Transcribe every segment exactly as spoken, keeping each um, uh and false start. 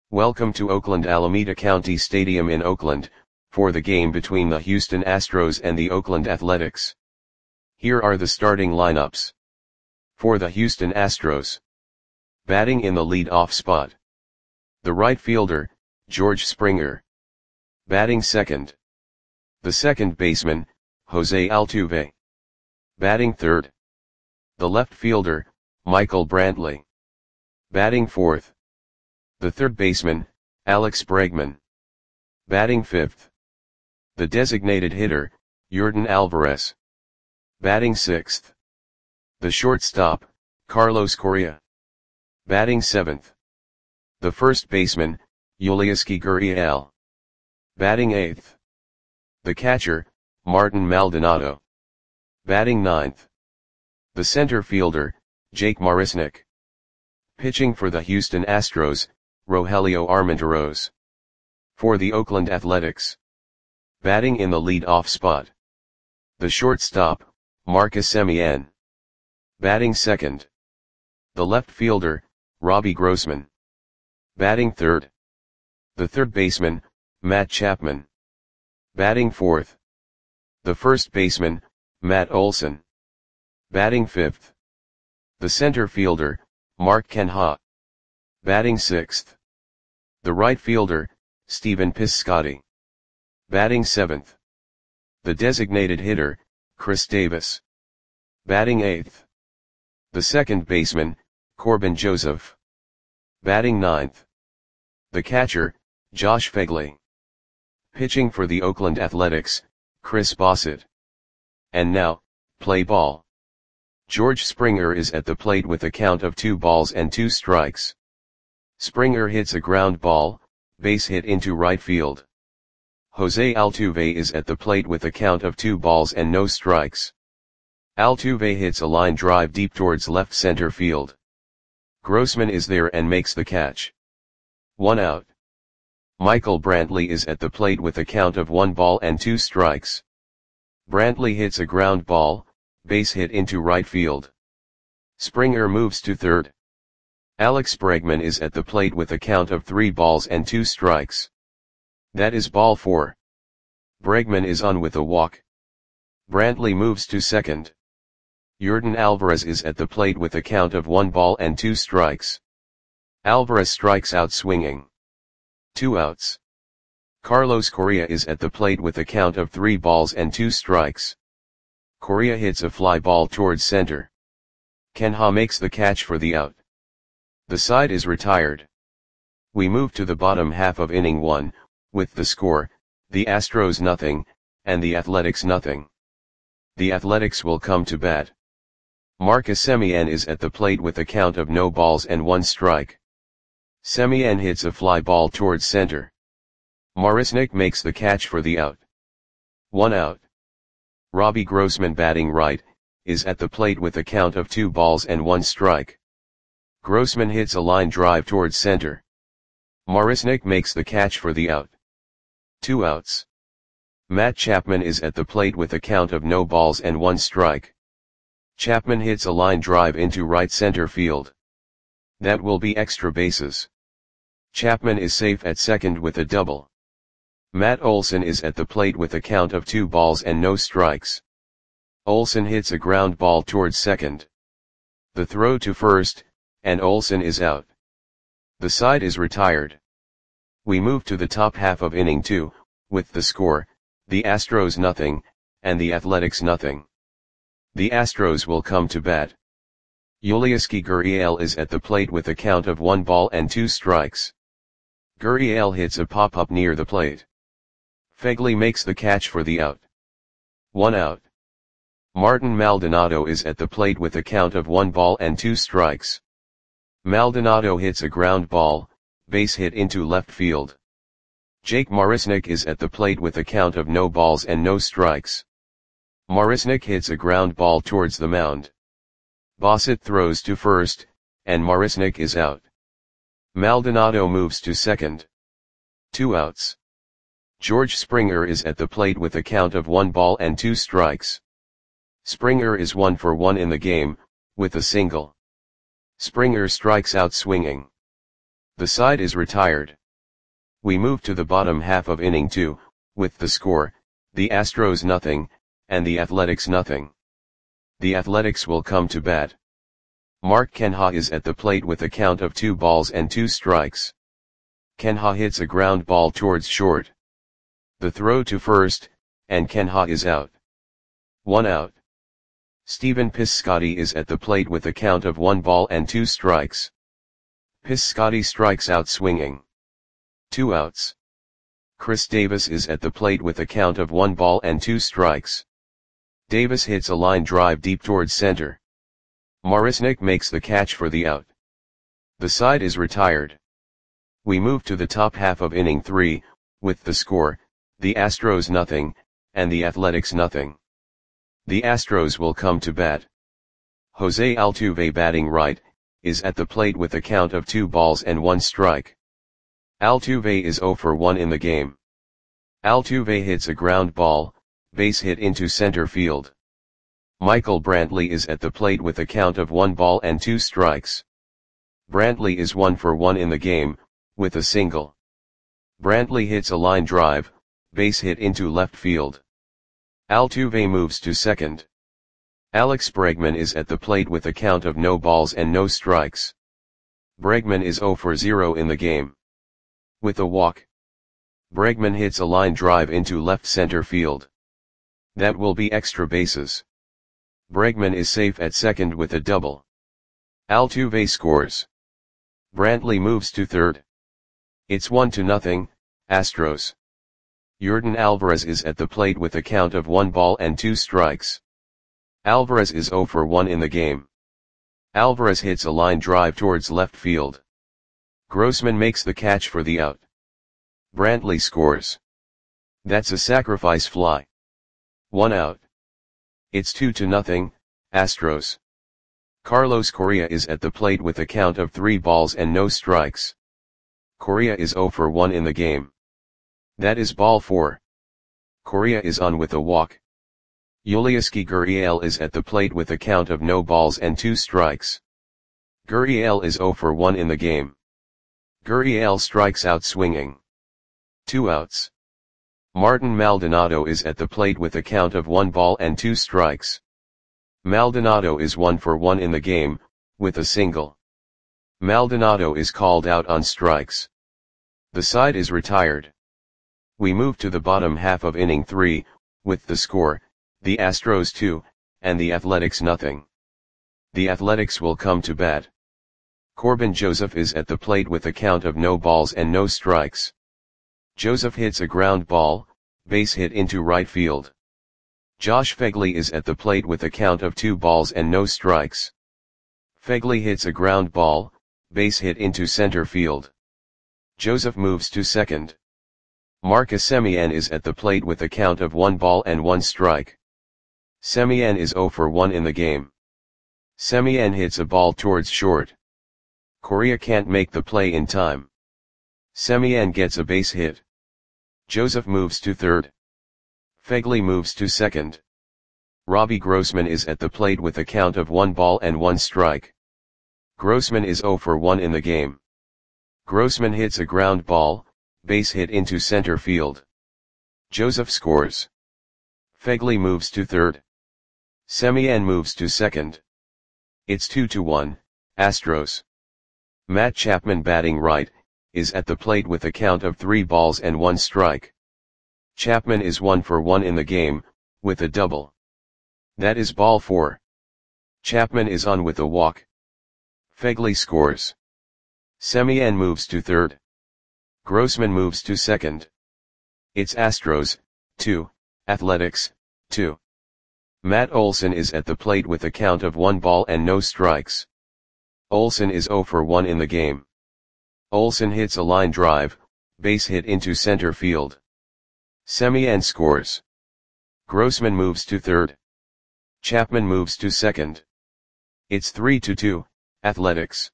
Welcome to Oakland Alameda County Stadium in Oakland, for the game between the Houston Astros and the Oakland Athletics. Here are the starting lineups. For the Houston Astros. Batting in the lead-off spot. The right fielder, George Springer. Batting second. The second baseman, Jose Altuve. Batting third. The left fielder, Michael Brantley. Batting fourth. The third baseman, Alex Bregman. Batting fifth. The designated hitter, Yordan Alvarez. Batting sixth. The shortstop, Carlos Correa. Batting seventh. The first baseman, Yulieski Gurriel. Batting eighth. The catcher, Martin Maldonado. Batting ninth. The center fielder, Jake Marisnick. Pitching for the Houston Astros, Rogelio Armenteros. For the Oakland Athletics. Batting in the lead-off spot. The shortstop, Marcus Semien. Batting second. The left fielder, Robbie Grossman. Batting third. The third baseman, Matt Chapman. Batting fourth. The first baseman, Matt Olson. Batting fifth. The center fielder, Mark Canha. Batting sixth. The right fielder, Stephen Piscotty. Batting seventh. The designated hitter, Chris Davis. Batting eighth. The second baseman, Corbin Joseph. Batting ninth. The catcher, Josh Phegley. Pitching for the Oakland Athletics, Chris Bassett. And now, play ball. George Springer is at the plate with a count of two balls and two strikes. Springer hits a ground ball, base hit into right field. Jose Altuve is at the plate with a count of two balls and no strikes. Altuve hits a line drive deep towards left center field. Grossman is there and makes the catch. One out. Michael Brantley is at the plate with a count of one ball and two strikes. Brantley hits a ground ball, base hit into right field. Springer moves to third. Alex Bregman is at the plate with a count of three balls and two strikes. That is ball four. Bregman is on with a walk. Brantley moves to second. Yordan Alvarez is at the plate with a count of one ball and two strikes. Alvarez strikes out swinging. Two outs. Carlos Correa is at the plate with a count of three balls and two strikes. Correa hits a fly ball towards center. Canha makes the catch for the out. The side is retired. We move to the bottom half of inning one, with the score, the Astros nothing, and the Athletics nothing. The Athletics will come to bat. Marcus Semien is at the plate with a count of no balls and one strike. Semien hits a fly ball towards center. Marisnick makes the catch for the out. One out. Robbie Grossman, batting right, is at the plate with a count of two balls and one strike. Grossman hits a line drive towards center. Marisnick makes the catch for the out. Two outs. Matt Chapman is at the plate with a count of no balls and one strike. Chapman hits a line drive into right center field. That will be extra bases. Chapman is safe at second with a double. Matt Olson is at the plate with a count of two balls and no strikes. Olson hits a ground ball towards second. The throw to first, and Olson is out. The side is retired. We move to the top half of inning two, with the score, the Astros nothing, and the Athletics nothing. The Astros will come to bat. Yulieski Gurriel is at the plate with a count of one ball and two strikes. Gurriel hits a pop-up near the plate. Phegley makes the catch for the out. One out. Martin Maldonado is at the plate with a count of one ball and two strikes. Maldonado hits a ground ball, base hit into left field. Jake Marisnick is at the plate with a count of no balls and no strikes. Marisnick hits a ground ball towards the mound. Bassett throws to first, and Marisnick is out. Maldonado moves to second. Two outs. George Springer is at the plate with a count of one ball and two strikes. Springer is one for one in the game, with a single. Springer strikes out swinging. The side is retired. We move to the bottom half of inning two, with the score, the Astros nothing, and the Athletics nothing. The Athletics will come to bat. Mark Canha is at the plate with a count of two balls and two strikes. Canha hits a ground ball towards short. The throw to first, and Canha is out. One out. Stephen Piscotty is at the plate with a count of one ball and two strikes. Piscotty strikes out swinging. Two outs. Chris Davis is at the plate with a count of one ball and two strikes. Davis hits a line drive deep towards center. Marisnick makes the catch for the out. The side is retired. We move to the top half of inning three, with the score, the Astros nothing, and the Athletics nothing. The Astros will come to bat. Jose Altuve, batting right, is at the plate with a count of two balls and one strike. Altuve is zero for one in the game. Altuve hits a ground ball, base hit into center field. Michael Brantley is at the plate with a count of one ball and two strikes. Brantley is one for one in the game, with a single. Brantley hits a line drive, base hit into left field. Altuve moves to second. Alex Bregman is at the plate with a count of no balls and no strikes. Bregman is zero for zero in the game. With a walk. Bregman hits a line drive into left center field. That will be extra bases. Bregman is safe at second with a double. Altuve scores. Brantley moves to third. It's one to nothing, Astros. Yordan Alvarez is at the plate with a count of one ball and two strikes. Alvarez is zero for one in the game. Alvarez hits a line drive towards left field. Grossman makes the catch for the out. Brantley scores. That's a sacrifice fly. One out. It's two to nothing, Astros. Carlos Correa is at the plate with a count of three balls and no strikes. Correa is zero for one in the game. That is ball four. Correa is on with a walk. Yulieski Gurriel is at the plate with a count of no balls and two strikes. Gurriel is zero for one in the game. Gurriel strikes out swinging. Two outs. Martin Maldonado is at the plate with a count of one ball and two strikes. Maldonado is one for one in the game, with a single. Maldonado is called out on strikes. The side is retired. We move to the bottom half of inning three, with the score, the Astros two, and the Athletics nothing. The Athletics will come to bat. Corbin Joseph is at the plate with a count of no balls and no strikes. Joseph hits a ground ball, base hit into right field. Josh Phegley is at the plate with a count of two balls and no strikes. Phegley hits a ground ball, base hit into center field. Joseph moves to second. Marcus Semien is at the plate with a count of one ball and one strike. Semien is zero for one in the game. Semien hits a ball towards short. Correa can't make the play in time. Semien gets a base hit. Joseph moves to third. Phegley moves to second. Robbie Grossman is at the plate with a count of one ball and one strike. Grossman is zero for one in the game. Grossman hits a ground ball, base hit into center field. Joseph scores. Phegley moves to third. Semien moves to second. It's two to one, Astros. Matt Chapman, batting right, is at the plate with a count of three balls and one strike. Chapman is one for one in the game, with a double. That is ball four. Chapman is on with a walk. Phegley scores. Semien moves to third. Grossman moves to second. It's Astros, two, Athletics, two. Matt Olson is at the plate with a count of one ball and no strikes. Olson is zero for one in the game. Olson hits a line drive, base hit into center field. Semien scores. Grossman moves to third. Chapman moves to second. It's three to two, Athletics.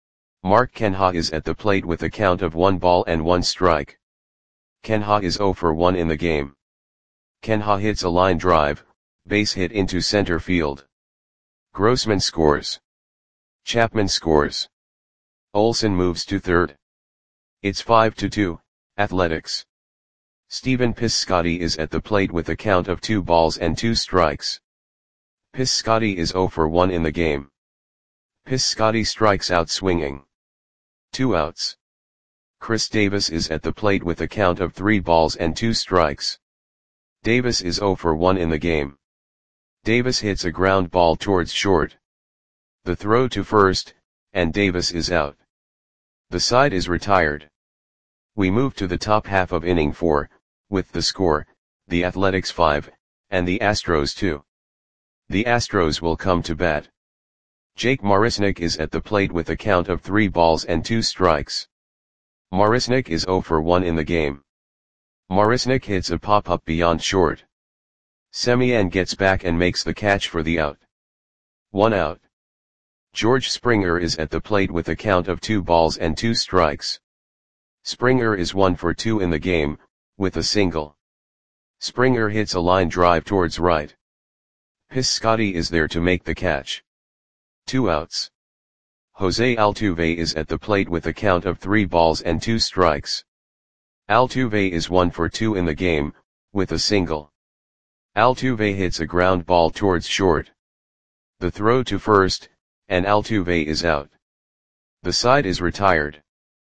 Mark Canha is at the plate with a count of one ball and one strike. Canha is zero for one in the game. Canha hits a line drive, base hit into center field. Grossman scores. Chapman scores. Olson moves to third. It's five to two, Athletics. Stephen Piscotty is at the plate with a count of two balls and two strikes. Piscotty is zero for one in the game. Piscotty strikes out swinging. Two outs. Chris Davis is at the plate with a count of three balls and two strikes. Davis is zero for one in the game. Davis hits a ground ball towards short. The throw to first, and Davis is out. The side is retired. We move to the top half of inning four, with the score, the Athletics five, and the Astros two. The Astros will come to bat. Jake Marisnick is at the plate with a count of three balls and two strikes. Marisnick is zero for one in the game. Marisnick hits a pop-up beyond short. Semien gets back and makes the catch for the out. One out. George Springer is at the plate with a count of two balls and two strikes. Springer is one for two in the game, with a single. Springer hits a line drive towards right. Piscotty is there to make the catch. Two outs. Jose Altuve is at the plate with a count of three balls and two strikes. Altuve is one for two in the game, with a single. Altuve hits a ground ball towards short. The throw to first, and Altuve is out. The side is retired.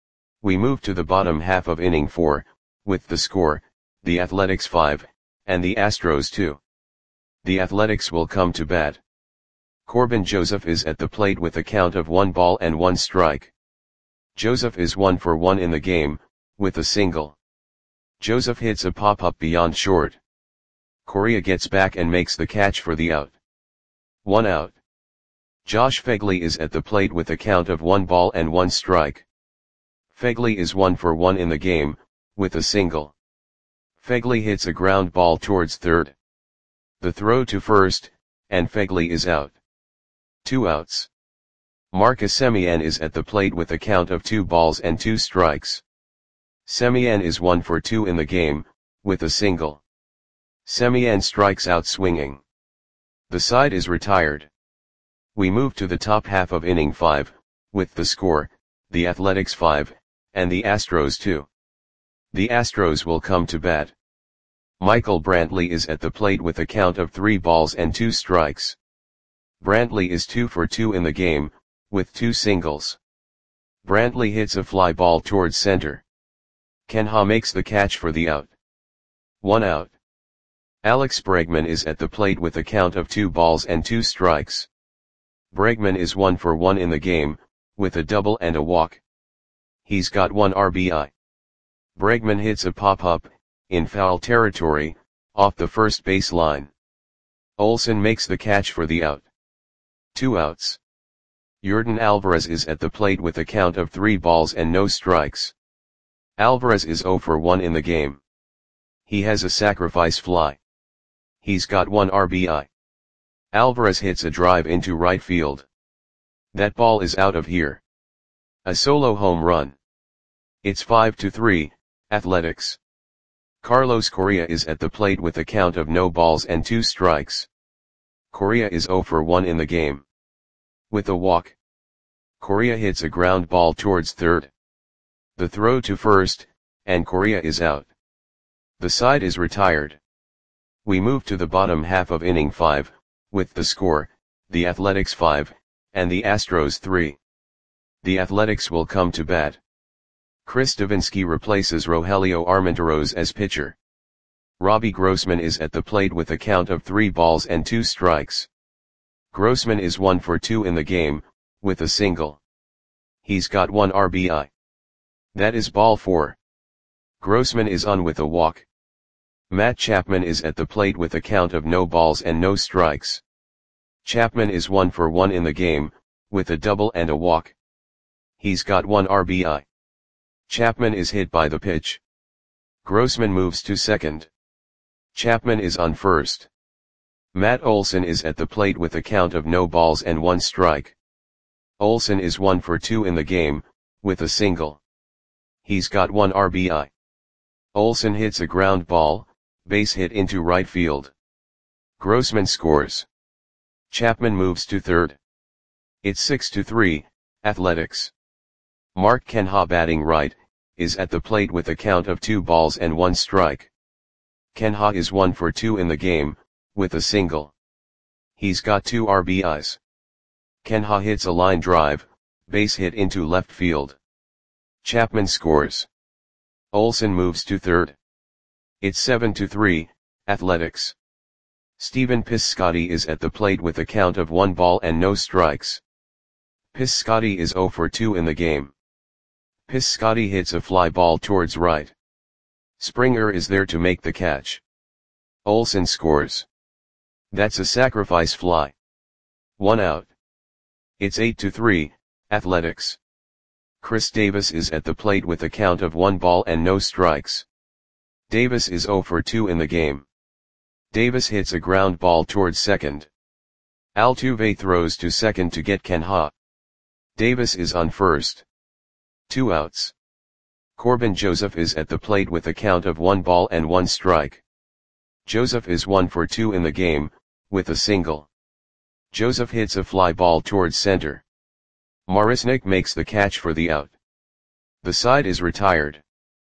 We move to the bottom half of inning four, with the score, the Athletics five, and the Astros two. The Athletics will come to bat. Corbin Joseph is at the plate with a count of one ball and one strike. Joseph is one for one in the game, with a single. Joseph hits a pop-up beyond short. Correa gets back and makes the catch for the out. One out. Josh Phegley is at the plate with a count of one ball and one strike. Phegley is one for one in the game, with a single. Phegley hits a ground ball towards third. The throw to first, and Phegley is out. Two outs. Marcus Semien is at the plate with a count of two balls and two strikes. Semien is one for two in the game, with a single. Semien strikes out swinging. The side is retired. We move to the top half of inning five, with the score, the Athletics five, and the Astros two. The Astros will come to bat. Michael Brantley is at the plate with a count of three balls and two strikes. Brantley is two for two in the game, with two singles. Brantley hits a fly ball towards center. Kenha makes the catch for the out. One out. Alex Bregman is at the plate with a count of two balls and two strikes. Bregman is one for one in the game, with a double and a walk. He's got one R B I. Bregman hits a pop-up, in foul territory, off the first base line. Olsen makes the catch for the out. Two outs. Yordan Alvarez is at the plate with a count of three balls and no strikes. Alvarez is zero for one in the game. He has a sacrifice fly. He's got one R B I. Alvarez hits a drive into right field. That ball is out of here. A solo home run. It's five to three, Athletics. Carlos Correa is at the plate with a count of no balls and two strikes. Correa is zero for one in the game. With a walk. Correa hits a ground ball towards third. The throw to first, and Correa is out. The side is retired. We move to the bottom half of inning five, with the score, the Athletics five, and the Astros three. The Athletics will come to bat. Chris Davinsky replaces Rogelio Armenteros as pitcher. Robbie Grossman is at the plate with a count of three balls and two strikes. Grossman is one for two in the game, with a single. He's got one R B I. That is ball four. Grossman is on with a walk. Matt Chapman is at the plate with a count of no balls and no strikes. Chapman is one for one in the game, with a double and a walk. He's got one R B I. Chapman is hit by the pitch. Grossman moves to second. Chapman is on first. Matt Olson is at the plate with a count of no balls and one strike. Olson is one for two in the game, with a single. He's got one R B I. Olson hits a ground ball, base hit into right field. Grossman scores. Chapman moves to third. It's six to three, Athletics. Mark Kenha batting right, is at the plate with a count of two balls and one strike. Ken Ha is one for two in the game, with a single. He's got two R B Is. Ken Ha hits a line drive, base hit into left field. Chapman scores. Olson moves to third. It's seven to three, Athletics. Stephen Piscotty is at the plate with a count of one ball and no strikes. Piscotty is zero for two in the game. Piscotty hits a fly ball towards right. Springer is there to make the catch. Olson scores. That's a sacrifice fly. One out. It's eight to three, Athletics. Chris Davis is at the plate with a count of one ball and no strikes. Davis is zero for two in the game. Davis hits a ground ball towards second. Altuve throws to second to get Ken Ha. Davis is on first. Two outs. Corbin Joseph is at the plate with a count of one ball and one strike. Joseph is one for two in the game, with a single. Joseph hits a fly ball towards center. Marisnick makes the catch for the out. The side is retired.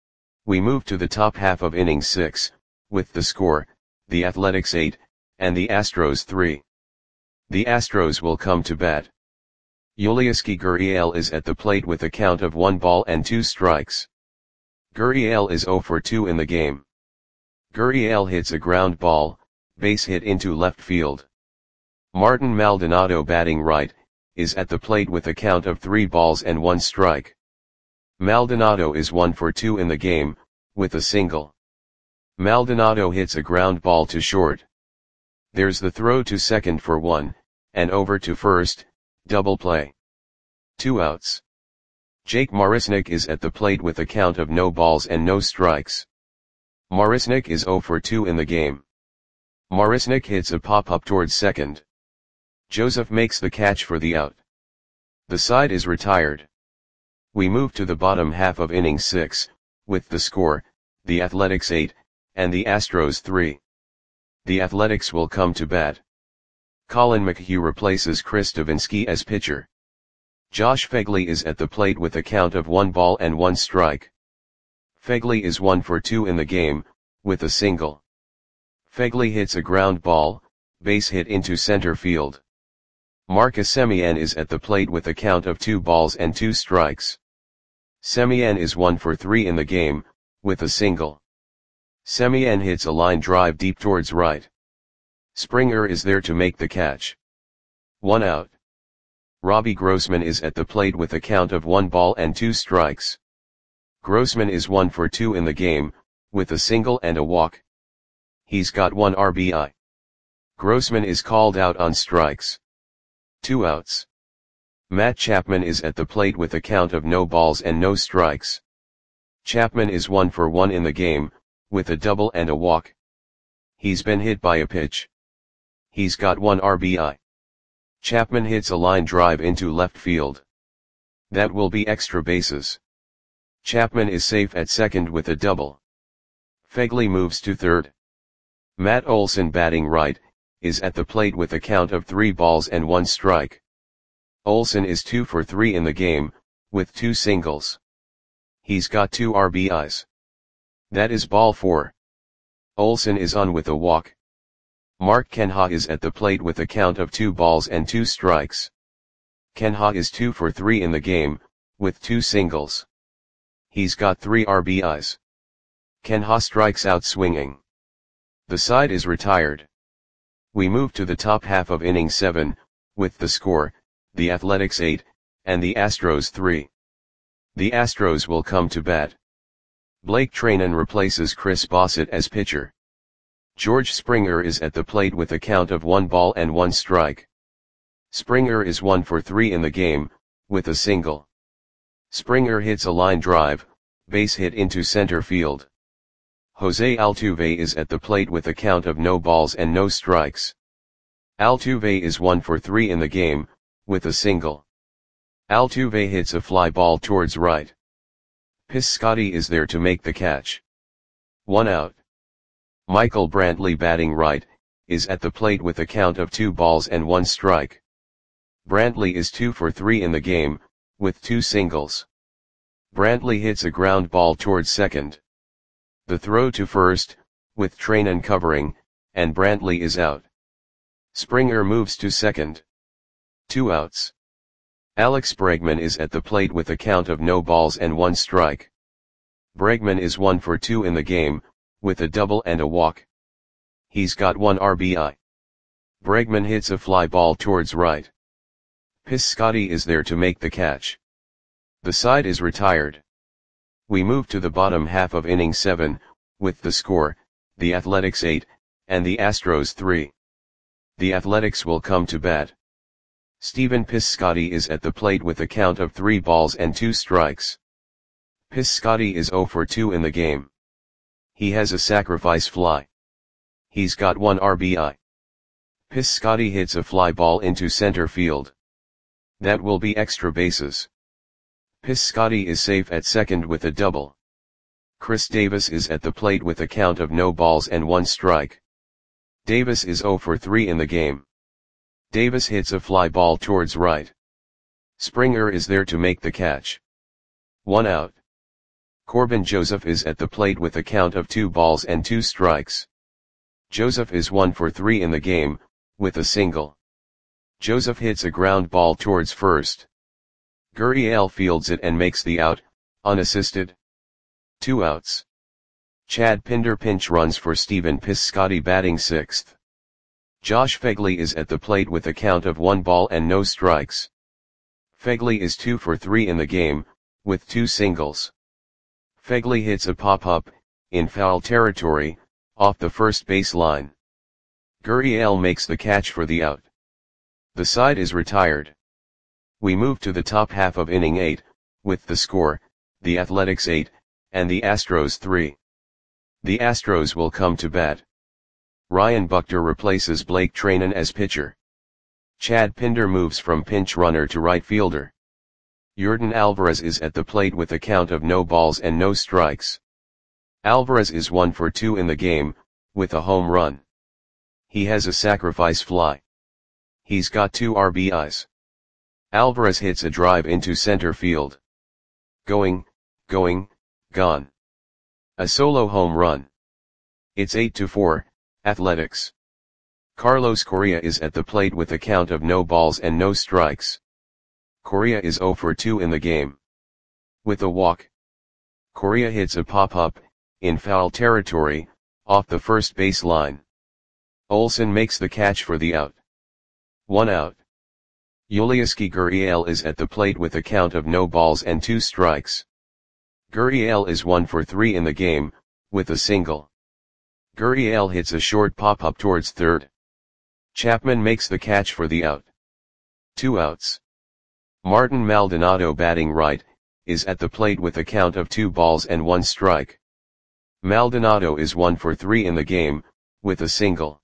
We move to the top half of inning six, with the score, the Athletics eight, and the Astros three. The Astros will come to bat. Yulieski Gurriel is at the plate with a count of one ball and two strikes. Gurriel is zero for two in the game. Gurriel hits a ground ball, base hit into left field. Martin Maldonado, batting right, is at the plate with a count of three balls and one strike. Maldonado is one for two in the game, with a single. Maldonado hits a ground ball to short. There's the throw to second for one, and over to first, double play. Two outs. Jake Marisnick is at the plate with a count of no balls and no strikes. Marisnick is zero for two in the game. Marisnick hits a pop-up towards second. Joseph makes the catch for the out. The side is retired. We move to the bottom half of inning six, with the score, the Athletics eight, and the Astros three. The Athletics will come to bat. Colin McHugh replaces Chris Davinsky as pitcher. Josh Phegley is at the plate with a count of one ball and one strike. Phegley is one for two in the game, with a single. Phegley hits a ground ball, base hit into center field. Marcus Semien is at the plate with a count of two balls and two strikes. Semien is one for three in the game, with a single. Semien hits a line drive deep towards right. Springer is there to make the catch. One out. Robbie Grossman is at the plate with a count of one ball and two strikes. Grossman is one for two in the game, with a single and a walk. He's got one R B I. Grossman is called out on strikes. Two outs. Matt Chapman is at the plate with a count of no balls and no strikes. Chapman is one for one in the game, with a double and a walk. He's been hit by a pitch. He's got one R B I. Chapman hits a line drive into left field. That will be extra bases. Chapman is safe at second with a double. Phegley moves to third. Matt Olson, batting right, is at the plate with a count of three balls and one strike. Olson is two for three in the game, with two singles. He's got two R B Is. That is ball four. Olson is on with a walk. Mark Canha is at the plate with a count of two balls and two strikes. Canha is two for three in the game, with two singles. He's got three R B Is. Canha strikes out swinging. The side is retired. We move to the top half of inning seven, with the score, the Athletics eight, and the Astros three. The Astros will come to bat. Blake Treinen replaces Chris Bassett as pitcher. George Springer is at the plate with a count of one ball and one strike. Springer is one for three in the game, with a single. Springer hits a line drive, base hit into center field. Jose Altuve is at the plate with a count of no balls and no strikes. Altuve is one for three in the game, with a single. Altuve hits a fly ball towards right. Piscotty is there to make the catch. One out. Michael Brantley, batting right, is at the plate with a count of two balls and one strike. Brantley is two for three in the game, with two singles. Brantley hits a ground ball towards second. The throw to first, with Trainin covering, and Brantley is out. Springer moves to second. Two outs. Alex Bregman is at the plate with a count of no balls and one strike. Bregman is one for two in the game, with a double and a walk. He's got one R B I. Bregman hits a fly ball towards right. Piscotty is there to make the catch. The side is retired. We move to the bottom half of inning seven, with the score, the Athletics eight, and the Astros three. The Athletics will come to bat. Stephen Piscotty is at the plate with a count of three balls and two strikes. Piscotty is zero for two in the game. He has a sacrifice fly. He's got one R B I. Piscotty hits a fly ball into center field. That will be extra bases. Piscotty is safe at second with a double. Chris Davis is at the plate with a count of no balls and one strike. Davis is zero for three in the game. Davis hits a fly ball towards right. Springer is there to make the catch. One out. Corbin Joseph is at the plate with a count of two balls and two strikes. Joseph is one for three in the game, with a single. Joseph hits a ground ball towards first. Gurriel fields it and makes the out, unassisted. Two outs. Chad Pinder pinch runs for Stephen Piscotty batting sixth. Josh Phegley is at the plate with a count of one ball and no strikes. Phegley is two for three in the game, with two singles. Phegley hits a pop-up, in foul territory, off the first base line. Gurriel makes the catch for the out. The side is retired. We move to the top half of inning eight, with the score, the Athletics eight, and the Astros three. The Astros will come to bat. Ryan Buchter replaces Blake Trainin as pitcher. Chad Pinder moves from pinch runner to right fielder. Yordan Alvarez is at the plate with a count of no balls and no strikes. Alvarez is one for two in the game, with a home run. He has a sacrifice fly. He's got two R B Is. Alvarez hits a drive into center field. Going, going, gone. A solo home run. It's eight to four, Athletics. Carlos Correa is at the plate with a count of no balls and no strikes. Correa is zero for two in the game. With a walk. Correa hits a pop-up, in foul territory, off the first base line. Olson makes the catch for the out. One out. Yulieski Gurriel is at the plate with a count of no balls and two strikes. Gurriel is one for three in the game, with a single. Gurriel hits a short pop-up towards third. Chapman makes the catch for the out. Two outs. Martin Maldonado batting right, is at the plate with a count of two balls and one strike. Maldonado is one for three in the game, with a single.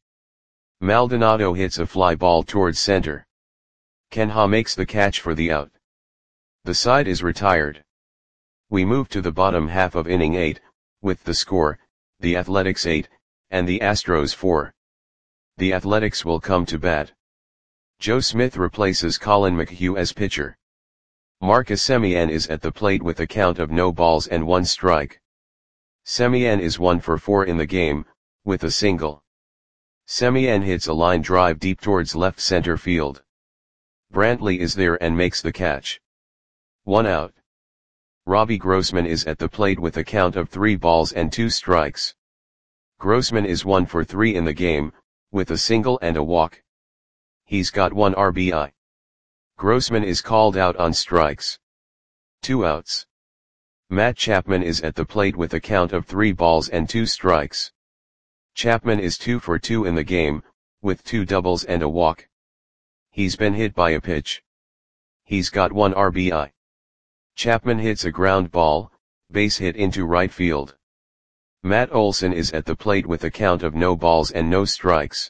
Maldonado hits a fly ball towards center. Kenha makes the catch for the out. The side is retired. We move to the bottom half of inning eight, with the score, the Athletics eight, and the Astros four. The Athletics will come to bat. Joe Smith replaces Colin McHugh as pitcher. Marcus Semien is at the plate with a count of no balls and one strike. Semien is one for four in the game, with a single. Semien hits a line drive deep towards left center field. Brantley is there and makes the catch. One out. Robbie Grossman is at the plate with a count of three balls and two strikes. Grossman is one for three in the game, with a single and a walk. He's got one R B I. Grossman is called out on strikes. Two outs. Matt Chapman is at the plate with a count of three balls and two strikes. Chapman is two for two in the game, with two doubles and a walk. He's been hit by a pitch. He's got one R B I. Chapman hits a ground ball, base hit into right field. Matt Olson is at the plate with a count of no balls and no strikes.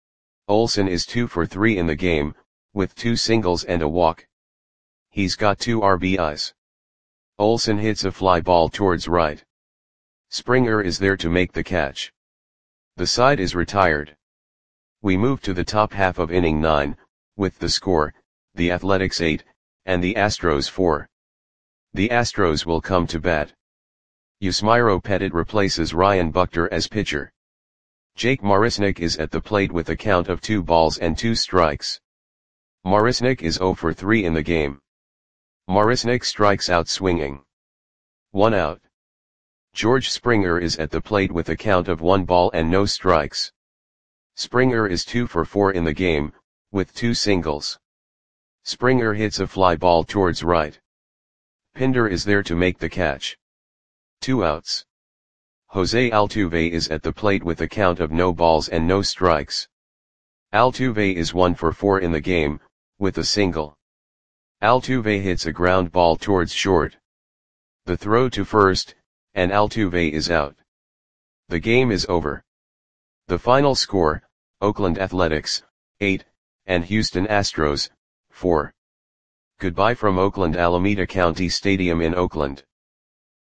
Olson is two for three in the game, with two singles and a walk. He's got two R B Is. Olson hits a fly ball towards right. Springer is there to make the catch. The side is retired. We move to the top half of inning nine, with the score, the Athletics eight, and the Astros four. The Astros will come to bat. Yusmeiro Petit replaces Ryan Buchter as pitcher. Jake Marisnick is at the plate with a count of two balls and two strikes. Marisnick is zero for three in the game. Marisnick strikes out swinging. One out. George Springer is at the plate with a count of one ball and no strikes. Springer is two for four in the game, with two singles. Springer hits a fly ball towards right. Pinder is there to make the catch. Two outs. Jose Altuve is at the plate with a count of no balls and no strikes. Altuve is one for four in the game, with a single. Altuve hits a ground ball towards short. The throw to first, and Altuve is out. The game is over. The final score, Oakland Athletics, eight, and Houston Astros, four. Goodbye from Oakland Alameda County Stadium in Oakland.